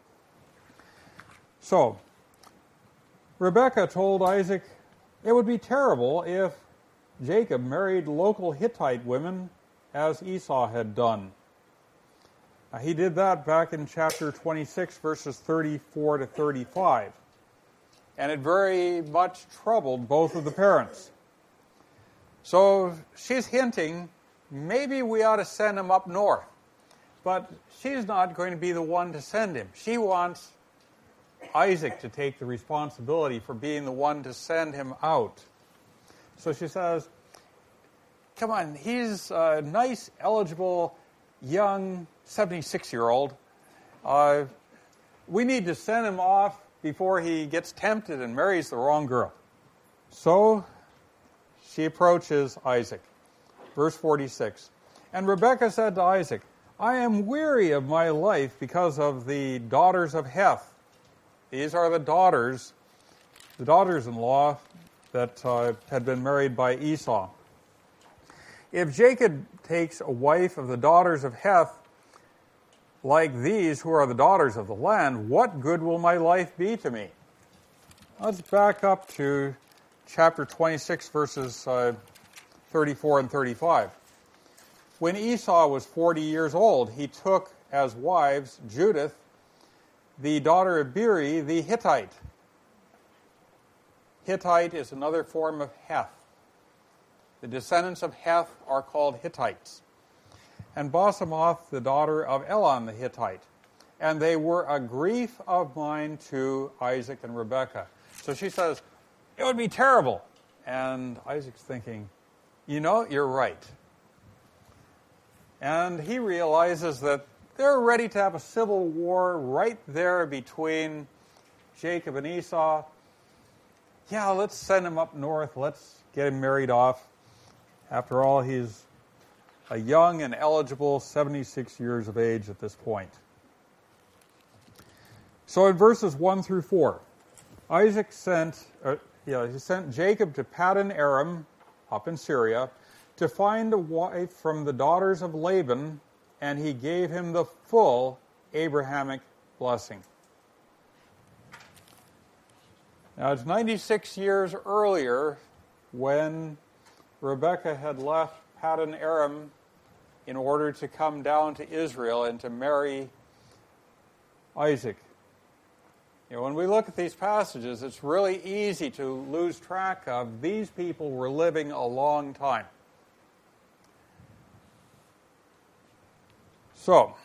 So, Rebekah told Isaac it would be terrible if Jacob married local Hittite women as Esau had done. Now, he did that back in chapter twenty-six, verses thirty-four to thirty-five. And it very much troubled both of the parents. So she's hinting, maybe we ought to send him up north. But she's not going to be the one to send him. She wants Isaac to take the responsibility for being the one to send him out. So she says, come on, he's a nice, eligible, young seventy-six-year-old. Uh, we need to send him off before he gets tempted and marries the wrong girl. So she approaches Isaac. Verse forty-six. And Rebekah said to Isaac, I am weary of my life because of the daughters of Heth. These are the daughters, the daughters-in-law that uh, had been married by Esau. If Jacob takes a wife of the daughters of Heth, like these who are the daughters of the land, what good will my life be to me? Let's back up to chapter twenty-six, verses uh, thirty-four and thirty-five. When Esau was forty years old, he took as wives Judith, the daughter of Beeri, the Hittite. Hittite is another form of Heth. The descendants of Heth are called Hittites. And Basemoth, the daughter of Elon the Hittite. And they were a grief of mine to Isaac and Rebekah. So she says, it would be terrible. And Isaac's thinking, you know, you're right. And he realizes that they're ready to have a civil war right there between Jacob and Esau. Yeah, let's send him up north. Let's get him married off. After all, he's a young and eligible seventy-six years of age at this point. So in verses one through four, Isaac sent, uh, yeah, he sent Jacob to Paddan Aram, up in Syria, to find a wife from the daughters of Laban, and he gave him the full Abrahamic blessing. Now, it's ninety-six years earlier when Rebekah had left Paddan Aram in order to come down to Israel and to marry Isaac. You know, when we look at these passages, it's really easy to lose track of these people were living a long time. So,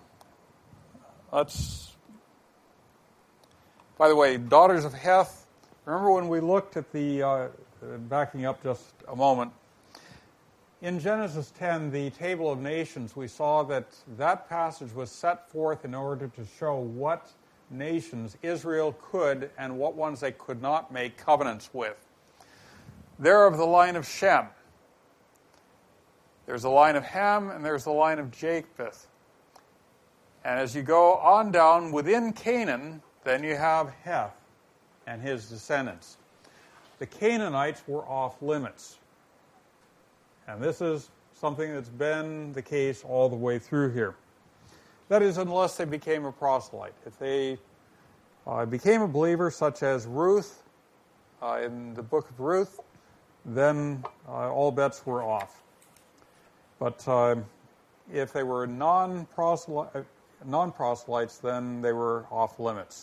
let's, by the way, daughters of Heth, remember when we looked at the, uh, backing up just a moment, in Genesis ten, the table of nations, we saw that that passage was set forth in order to show what nations Israel could and what ones they could not make covenants with. They're of the line of Shem. There's the line of Ham, and there's the line of Japheth. And as you go on down within Canaan, then you have Heth and his descendants. The Canaanites were off limits. And this is something that's been the case all the way through here. That is, unless they became a proselyte. If they uh, became a believer, such as Ruth, uh, in the book of Ruth, then uh, all bets were off. But uh, if they were non-proselyte, non-proselytes, then they were off limits.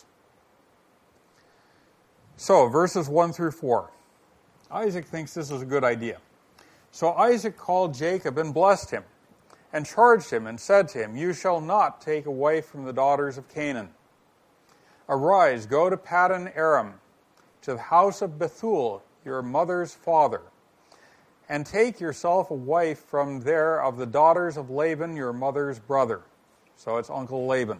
So, verses one through four. Isaac thinks this is a good idea. So Isaac called Jacob and blessed him, and charged him and said to him, You shall not take a wife from the daughters of Canaan. Arise, go to Paddan Aram, to the house of Bethuel, your mother's father, and take yourself a wife from there of the daughters of Laban, your mother's brother. So it's Uncle Laban.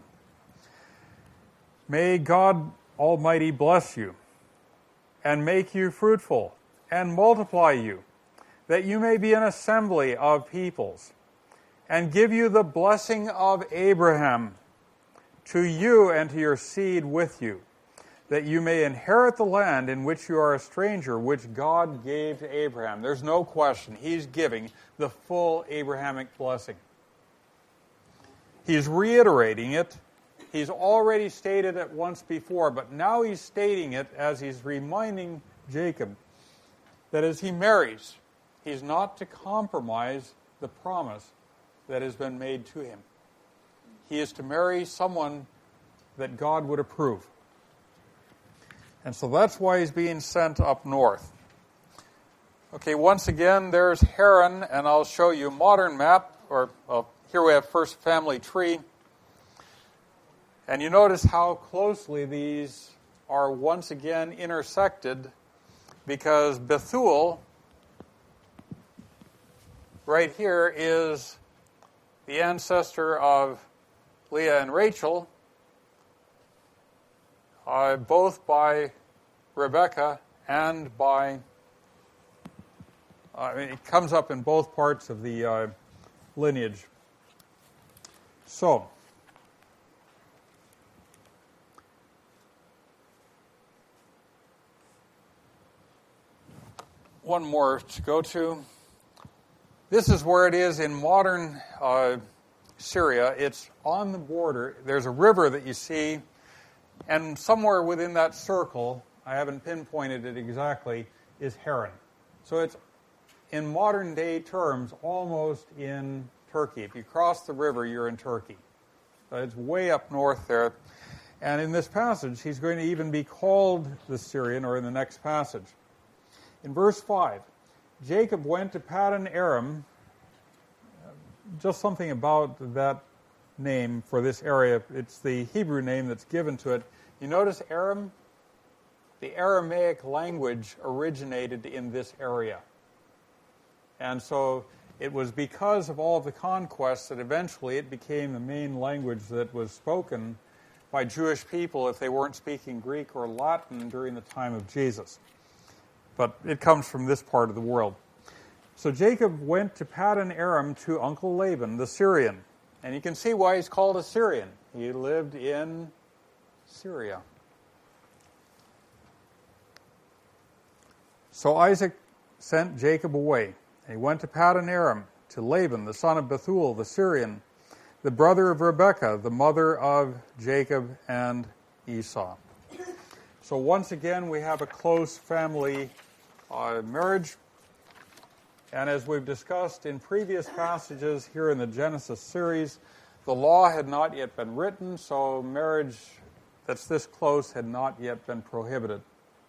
May God Almighty bless you, and make you fruitful, and multiply you, that you may be an assembly of peoples, and give you the blessing of Abraham to you and to your seed with you, that you may inherit the land in which you are a stranger, which God gave to Abraham. There's no question. He's giving the full Abrahamic blessing. He's reiterating it. He's already stated it once before, but now he's stating it as he's reminding Jacob that as he marries, he's not to compromise the promise that has been made to him. He is to marry someone that God would approve. And so that's why he's being sent up north. Okay, once again, there's Haran, and I'll show you a modern map, or well, here we have first family tree. And you notice how closely these are once again intersected, because Bethuel, right here, is the ancestor of Leah and Rachel, uh, both by Rebekah and by, uh, I mean, it comes up in both parts of the uh, lineage. So, one more to go to. This is where it is in modern uh, Syria. It's on the border. There's a river that you see, and somewhere within that circle, I haven't pinpointed it exactly, is Haran. So it's, in modern day terms, almost in Turkey. If you cross the river, you're in Turkey. So it's way up north there. And in this passage, he's going to even be called the Syrian, or in the next passage. In verse five, Jacob went to Paddan Aram. Just something about that name for this area. It's the Hebrew name that's given to it. You notice Aram? The Aramaic language originated in this area. And so it was because of all of the conquests that eventually it became the main language that was spoken by Jewish people if they weren't speaking Greek or Latin during the time of Jesus. But it comes from this part of the world. So Jacob went to Paddan Aram to Uncle Laban, the Syrian. And you can see why he's called a Syrian. He lived in Syria. So Isaac sent Jacob away. And he went to Paddan Aram to Laban, the son of Bethuel, the Syrian, the brother of Rebekah, the mother of Jacob and Esau. So once again, we have a close family uh, marriage. And as we've discussed in previous passages here in the Genesis series, the law had not yet been written, so marriage that's this close had not yet been prohibited.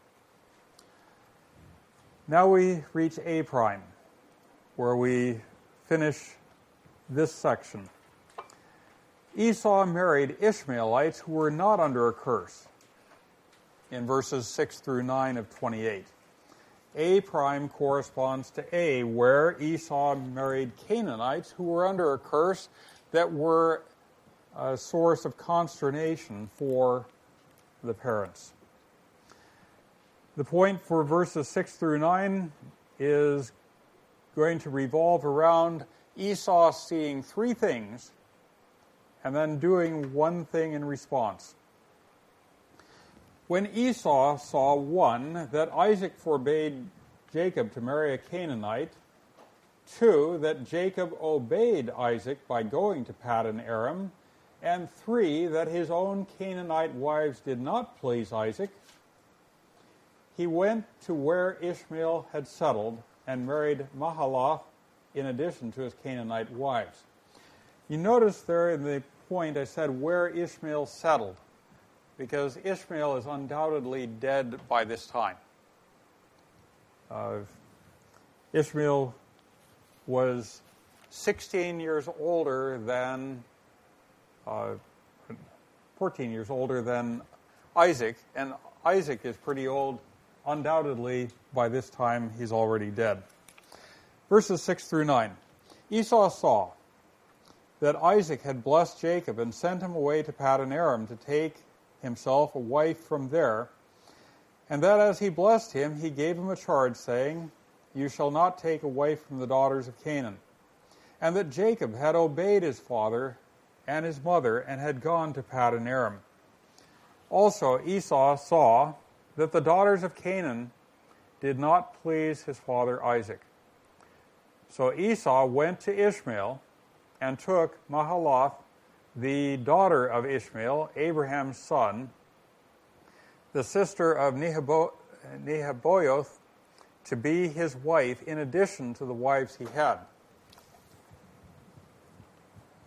Now we reach A prime, where we finish this section. Esau married Ishmaelites who were not under a curse, in verses six through nine of twenty-eight. A prime corresponds to A, where Esau married Canaanites who were under a curse that were a source of consternation for the parents. The point for verses six through nine is going to revolve around Esau seeing three things and then doing one thing in response. When Esau saw, one, that Isaac forbade Jacob to marry a Canaanite, two, that Jacob obeyed Isaac by going to Paddan Aram, and three, that his own Canaanite wives did not please Isaac, he went to where Ishmael had settled and married Mahalath in addition to his Canaanite wives. You notice there in the point I said where Ishmael settled, because Ishmael is undoubtedly dead by this time. Uh, Ishmael was sixteen years older than, uh, fourteen years older than Isaac, and Isaac is pretty old. Undoubtedly, by this time, he's already dead. Verses six through nine. Esau saw that Isaac had blessed Jacob and sent him away to Paddan Aram to take himself a wife from there, and that as he blessed him, he gave him a charge, saying, "You shall not take a wife from the daughters of Canaan," and that Jacob had obeyed his father and his mother and had gone to Paddan Aram. Also Esau saw that the daughters of Canaan did not please his father Isaac. So Esau went to Ishmael and took Mahalath, the daughter of Ishmael, Abraham's son, the sister of Nehibo- Nehiboioth, to be his wife in addition to the wives he had.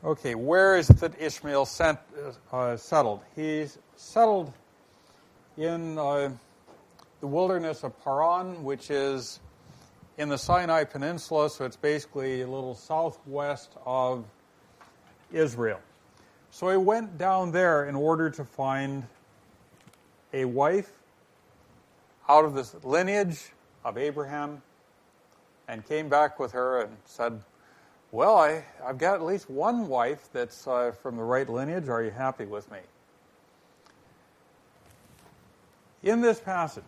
Okay, where is it that Ishmael sent, uh, settled? He's settled in uh, the wilderness of Paran, which is in the Sinai Peninsula, so it's basically a little southwest of Israel. So he went down there in order to find a wife out of the lineage of Abraham, and came back with her and said, well, I, I've got at least one wife that's uh, from the right lineage. Are you happy with me? In this passage,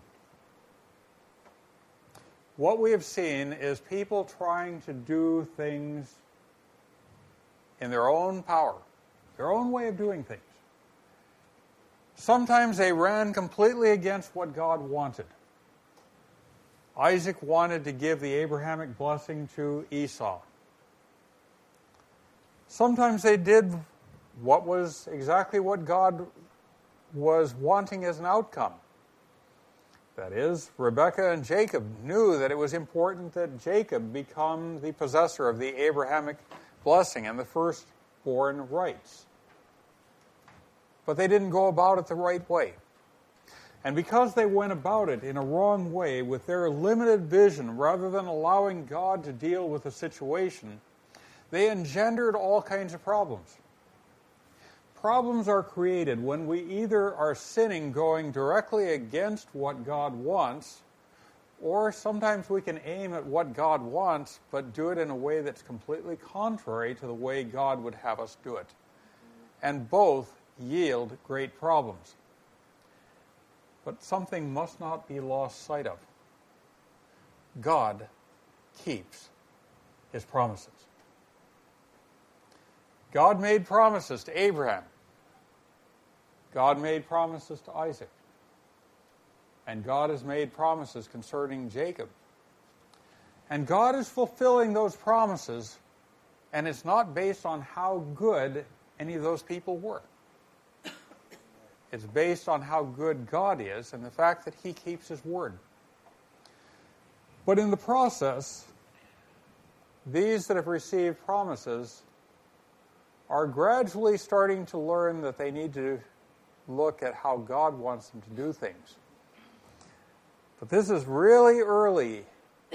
what we have seen is people trying to do things in their own power, their own way of doing things. Sometimes they ran completely against what God wanted. Isaac wanted to give the Abrahamic blessing to Esau. Sometimes they did what was exactly what God was wanting as an outcome. That is, Rebekah and Jacob knew that it was important that Jacob become the possessor of the Abrahamic blessing and the firstborn rights. But they didn't go about it the right way. And because they went about it in a wrong way with their limited vision, rather than allowing God to deal with the situation, they engendered all kinds of problems. Problems are created when we either are sinning going directly against what God wants, or sometimes we can aim at what God wants, but do it in a way that's completely contrary to the way God would have us do it. And both yield great problems. But something must not be lost sight of. God keeps His promises. God made promises to Abraham. God made promises to Isaac. And God has made promises concerning Jacob. And God is fulfilling those promises, and it's not based on how good any of those people were. It's based on how good God is and the fact that He keeps His word. But in the process, these that have received promises are gradually starting to learn that they need to look at how God wants them to do things. But this is really early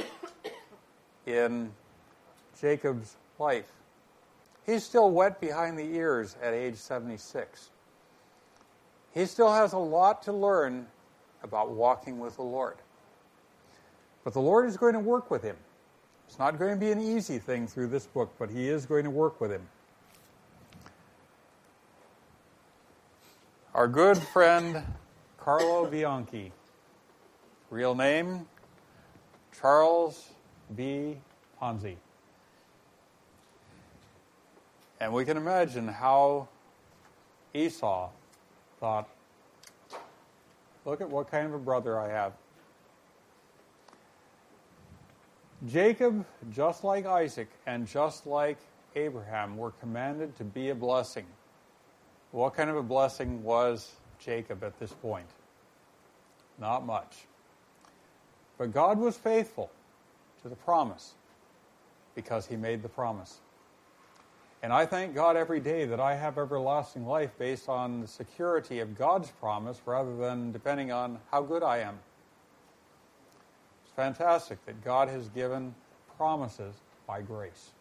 in Jacob's life. He's still wet behind the ears at age seventy-six. He still has a lot to learn about walking with the Lord. But the Lord is going to work with him. It's not going to be an easy thing through this book, but He is going to work with him. Our good friend, Carlo Bianchi. Real name, Charles B. Ponzi. And we can imagine how Esau thought, look at what kind of a brother I have. Jacob, just like Isaac and just like Abraham, were commanded to be a blessing. What kind of a blessing was Jacob at this point? Not much. But God was faithful to the promise because He made the promise. And I thank God every day that I have everlasting life based on the security of God's promise rather than depending on how good I am. It's fantastic that God has given promises by grace.